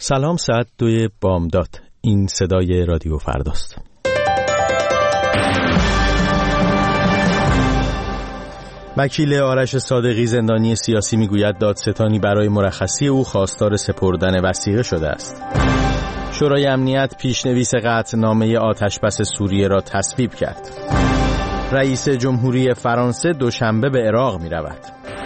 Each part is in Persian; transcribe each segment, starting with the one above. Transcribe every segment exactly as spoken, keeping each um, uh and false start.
سلام، ساعت دوی بامداد. این صدای رادیو فرداست. وکیل آرش صادقی زندانی سیاسی میگوید دادستانی برای مرخصی او خواستار سپردن وثیقه شده است. شورای امنیت پیشنویس قطعنامه آتشبس سوریه را تصویب کرد. رئیس جمهوری فرانسه دوشنبه به عراق می رود.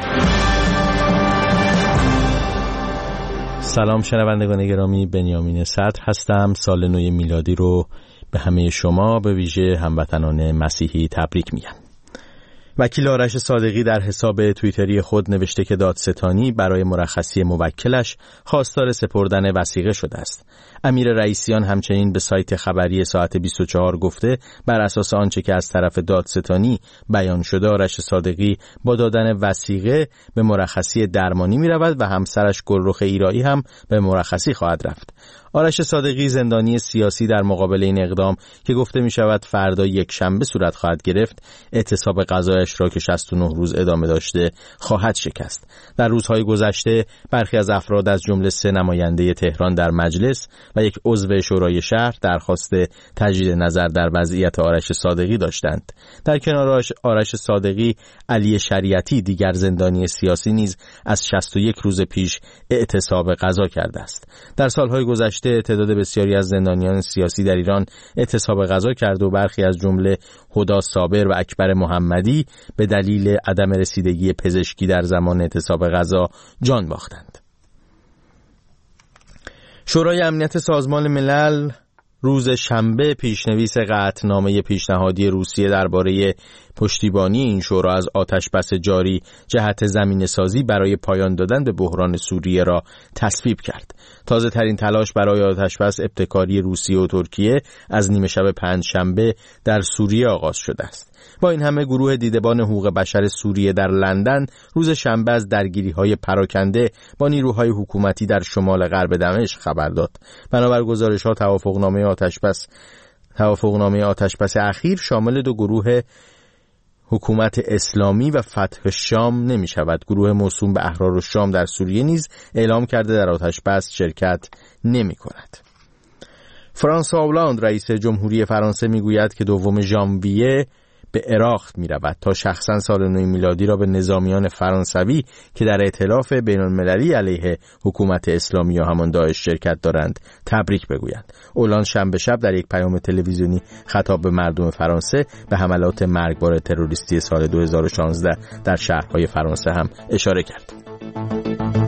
سلام شنوندگان گرامی، بنیامین صدر هستم. سال نو میلادی رو به همه شما به ویژه هموطنان مسیحی تبریک میگم. وکیل آرش صادقی در حساب توییتری خود نوشته که دادستانی برای مرخصی موکلش خواستار سپردن وثیقه شده است. امیر رئیسیان همچنین به سایت خبری ساعت بیست و چهار گفته بر اساس آنچه که از طرف دادستانی بیان شده، آرش صادقی با دادن وثیقه به مرخصی درمانی می رود و همسرش گلرخ ایرایی هم به مرخصی خواهد رفت. آرش صادقی زندانی سیاسی در مقابل این اقدام که گفته می شود فردا یک شنبه صورت خواهد گرفت، اعتصاب قضایش را که شصت و نه روز ادامه داشته خواهد شکست. در روزهای گذشته برخی از افراد از جمله سه نماینده تهران در مجلس و یک عضو شورای شهر درخواست تجدید نظر در وضعیت آرش صادقی داشتند. در کنار آرش صادقی، علی شریعتی دیگر زندانی سیاسی نیز از شصت و یک روز پیش اعتصاب قضا کرده است. در سالهای گذشته تعداد بسیاری از زندانیان سیاسی در ایران اعتصاب قضا کرد و برخی از جمله هدا صابر و اکبر محمدی به دلیل عدم رسیدگی پزشکی در زمان اعتصاب قضا جان باختند. شورای امنیت سازمان ملل روز شنبه پیشنویس قطعنامه پیشنهادی روسیه درباره پشتیبانی این شورا از آتشبس جاری جهت زمینه‌سازی برای پایان دادن به بحران سوریه را تصویب کرد. تازه ترین تلاش برای آتشبس ابتکاری روسیه و ترکیه از نیمه شب پنجشنبه در سوریه آغاز شده است. با این همه گروه دیدبان حقوق بشر سوریه در لندن روز شنبه از درگیری‌های پراکنده با نیروهای حکومتی در شمال غرب دمشق خبر داد. بنابر گزارش‌ها توافقنامه آتشبس توافقنامه آتشبس اخیر شامل دو گروه حکومت اسلامی و فتح الشام نمی شود. گروه موسوم به احرار الشام در سوریه نیز اعلام کرده در آتشبس شرکت نمی کند. فرانسوا هولاند رئیس جمهوری فرانسه می گوید که دوم ژانویه به عراق می رود تا شخصا سال نو میلادی را به نظامیان فرانسوی که در ائتلاف بین المللی علیه حکومت اسلامی و همان داعش شرکت دارند تبریک بگویند. هولاند شنبه شب در یک پیام تلویزیونی خطاب به مردم فرانسه به حملات مرگبار تروریستی سال دو هزار و شانزده در شهرهای فرانسه هم اشاره کرد.